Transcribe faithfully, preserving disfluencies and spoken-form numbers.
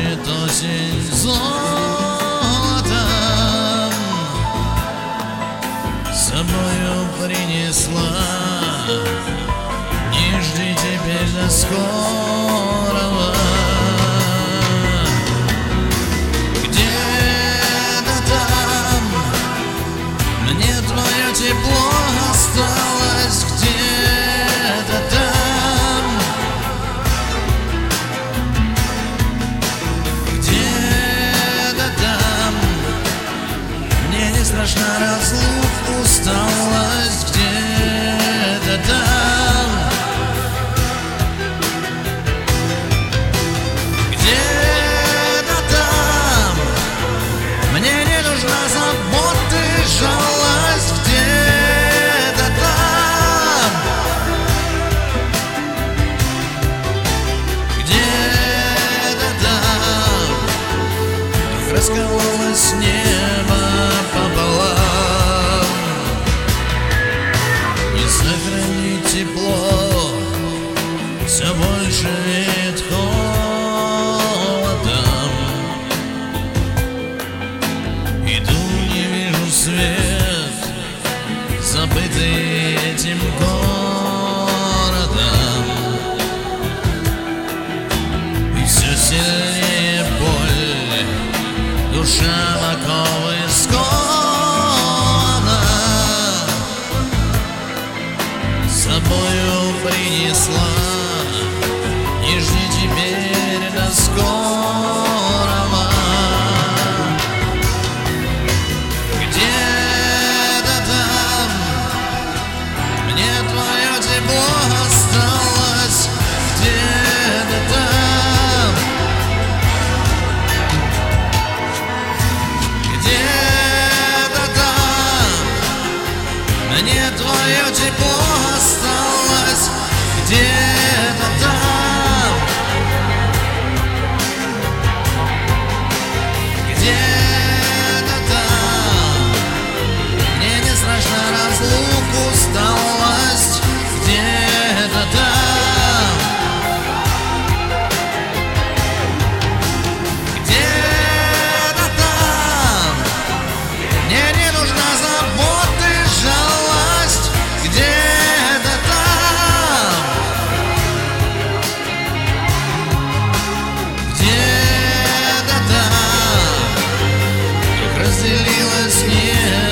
хочет осень золотом, с собою принесла. Не жди теперь до скорого. Где-то там мне твое тепло осталось, где-то там, где-то там мне не страшна разлука, усталость, где-то там, где-то там мне не нужна забота и жалость, где-то там, где-то там раскололось небо пополам. Не сохранить тепло, все больше веет холодом. Иду, не вижу свет, забытый этим городом. И все сильнее боль, душа в оковы скована, с собою принесла. Не жди теперь до скорого. Где-то там мне твое тепло осталось, где-то там, где-то там мне твое тепло осталось, где-то там, где-то там мне не страшна разлука, усталость, где-то там, где-то там мне не нужна забота и жалость, где-то там, где-то там разделилось небо